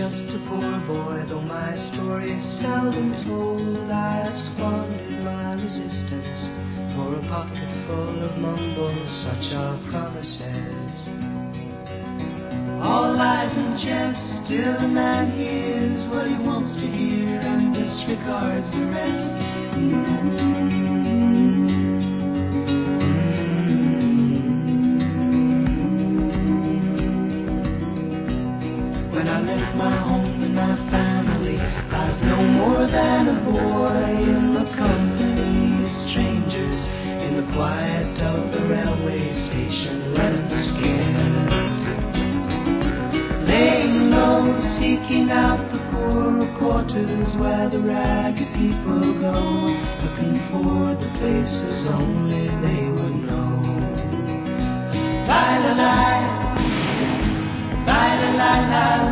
just a poor boy, though my story is seldom told. I squandered my resistance for a pocket full of mumbles, such are promises. All lies and jest, still a man hears what he wants to hear and disregards the rest. When I left my home and my family, I was no more than a boy in the company of strangers, in the quiet of the railway station, running scared, laying low, seeking out the poorer quarters where the ragged people go, looking for the places only they would know. Bye-la-la, bye-la-la-la.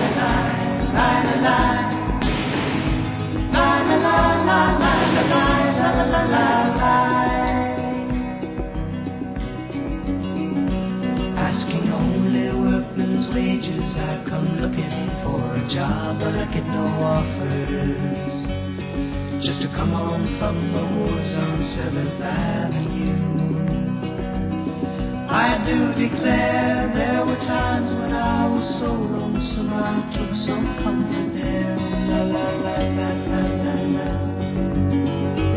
Asking only workmen's wages, I come looking for a job, but I get no offers. Just to come on from the wars on 7th Avenue. I do declare there were times when I was so lonesome I took some comfort there. La la la la la la la.